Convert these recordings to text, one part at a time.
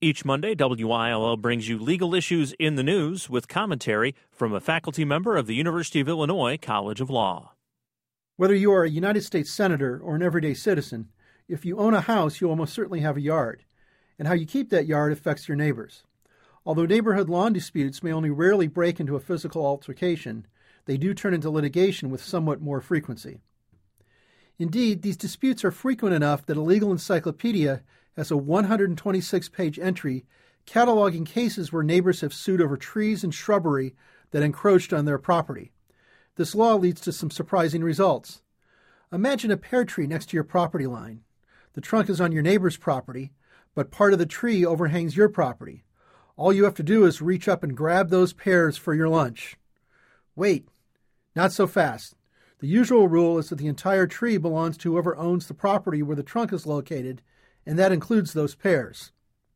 Each Monday, WILL brings you legal issues in the news with commentary from a faculty member of the University of Illinois College of Law. Whether you are a United States senator or an everyday citizen, if you own a house, you almost certainly have a yard, and how you keep that yard affects your neighbors. Although neighborhood lawn disputes may only rarely break into a physical altercation, they do turn into litigation with somewhat more frequency. Indeed, these disputes are frequent enough that a legal encyclopedia has a 126-page entry cataloging cases where neighbors have sued over trees and shrubbery that encroached on their property. This law leads to some surprising results. Imagine a pear tree next to your property line. The trunk is on your neighbor's property, but part of the tree overhangs your property. All you have to do is reach up and grab those pears for your lunch. Wait, not so fast. The usual rule is that the entire tree belongs to whoever owns the property where the trunk is located, and that includes those pears.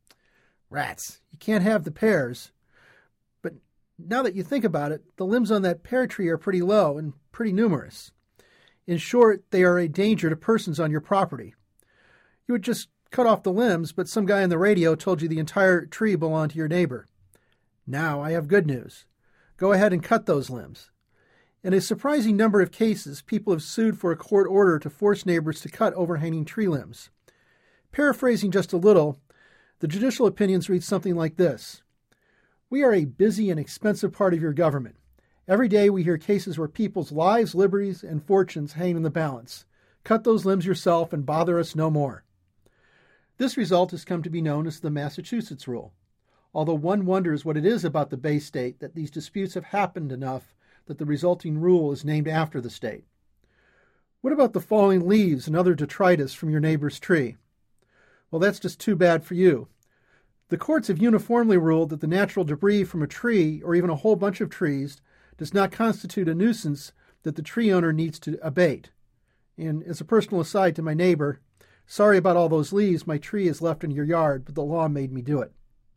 Rats, you can't have the pears. But now that you think about it, the limbs on that pear tree are pretty low and pretty numerous. In short, they are a danger to persons on your property. You would just cut off the limbs, but some guy on the radio told you the entire tree belonged to your neighbor. Now I have good news. Go ahead and cut those limbs. In a surprising number of cases, people have sued for a court order to force neighbors to cut overhanging tree limbs. Paraphrasing just a little, the judicial opinions read something like this. We are a busy and expensive part of your government. Every day we hear cases where people's lives, liberties, and fortunes hang in the balance. Cut those limbs yourself and bother us no more. This result has come to be known as the Massachusetts rule, although one wonders what it is about the Bay State that these disputes have happened enough that the resulting rule is named after the state. What about the falling leaves and other detritus from your neighbor's tree? Well, that's just too bad for you. The courts have uniformly ruled that the natural debris from a tree or even a whole bunch of trees does not constitute a nuisance that the tree owner needs to abate. And as a personal aside to my neighbor, sorry about all those leaves my tree is left in your yard, but the law made me do it.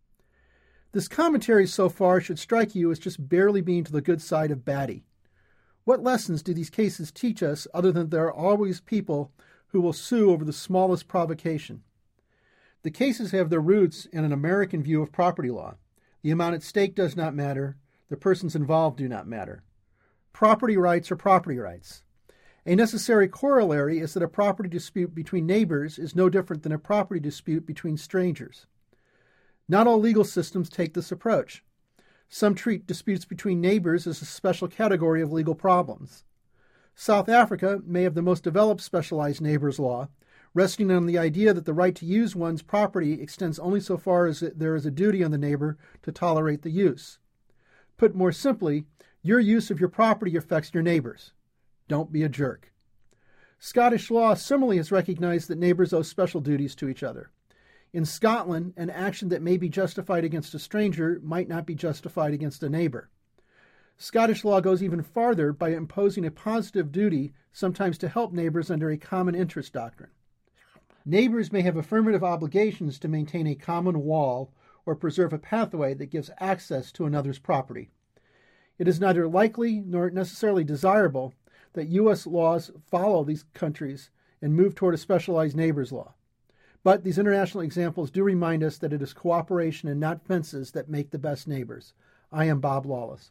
This commentary so far should strike you as just barely being to the good side of batty. What lessons do these cases teach us other than there are always people who will sue over the smallest provocation? The cases have their roots in an American view of property law. The amount at stake does not matter. The persons involved do not matter. Property rights are property rights. A necessary corollary is that a property dispute between neighbors is no different than a property dispute between strangers. Not all legal systems take this approach. Some treat disputes between neighbors as a special category of legal problems. South Africa may have the most developed specialized neighbors law, resting on the idea that the right to use one's property extends only so far as there is a duty on the neighbor to tolerate the use. Put more simply, your use of your property affects your neighbors. Don't be a jerk. Scottish law similarly has recognized that neighbors owe special duties to each other. In Scotland, an action that may be justified against a stranger might not be justified against a neighbor. Scottish law goes even farther by imposing a positive duty, sometimes to help neighbors under a common interest doctrine. Neighbors may have affirmative obligations to maintain a common wall or preserve a pathway that gives access to another's property. It is neither likely nor necessarily desirable that U.S. laws follow these countries and move toward a specialized neighbors law. But these international examples do remind us that it is cooperation and not fences that make the best neighbors. I am Bob Lawless.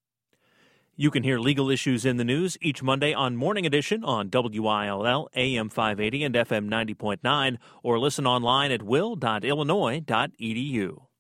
You can hear legal issues in the news each Monday on Morning Edition on WILL, AM 580 and FM 90.9, or listen online at will.illinois.edu.